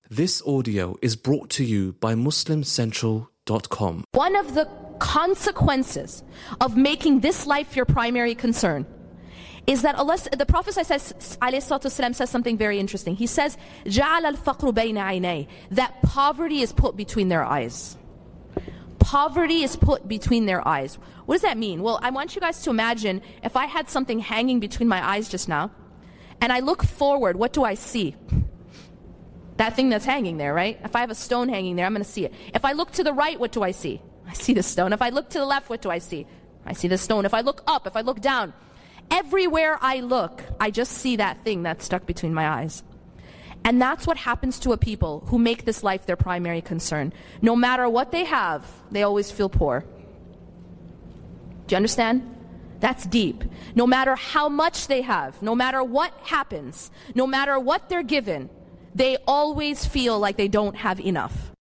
This audio is brought to you by MuslimCentral.com. One of the consequences of making this life your primary concern is that Allah, the Prophet ﷺ says something very interesting. He says, جَعَلَ الْفَقْرُ بَيْنَ عَيْنَيْهِ, that poverty is put between their eyes. Poverty is put between their eyes. What does that mean? Well, I want you guys to imagine if I had something hanging between my eyes just now, and I look forward, what do I see? That thing that's hanging there, right? If I have a stone hanging there, I'm going to see it. If I look to the right, what do I see? I see the stone. If I look to the left, what do I see? I see the stone. If I look up, if I look down, everywhere I look, I just see that thing that's stuck between my eyes. And that's what happens to a people who make this life their primary concern. No matter what they have, they always feel poor. Do you understand? That's deep. No matter how much they have, no matter what happens, no matter what they're given, they always feel like they don't have enough.